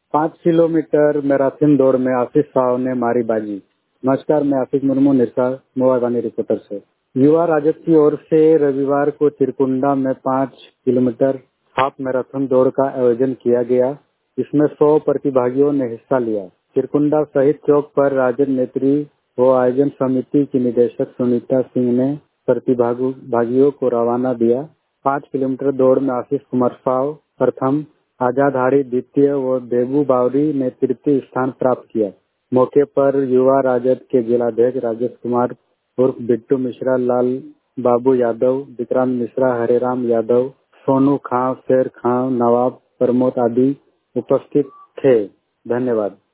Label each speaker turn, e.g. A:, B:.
A: 5 kilometre marathon दौड़ में आशीष साव ने मारी बाजी। नमस्कार, मैं आशीष मुर्मू निरसा मोबाइल रिपोर्टर से। युवा राजद की ओर से रविवार को चिरकुंडा में 5 किलोमीटर हाफ मैराथन दौड़ का आयोजन किया गया। इसमें 100 प्रतिभागियों ने हिस्सा लिया। चिरकुंडा शहीद चौक पर राजद नेत्री व आयोजन समिति की निदेशक सुनीता सिंह ने प्रतिभागियों को रवाना दिया। 5 किलोमीटर दौड़ में आशीष कुमार साव प्रथम, आजाद हाड़ी द्वितीय व देबू बावरी ने तृतीय स्थान प्राप्त किया। मौके पर युवा राजद के जिलाध्यक्ष राजेश कुमार उर्फ बिट्टू मिश्रा, लाल बाबू यादव, विक्रांत मिश्रा, हरेराम यादव, सोनू खां, शेर खां, नवाब प्रमोद आदि उपस्थित थे। धन्यवाद।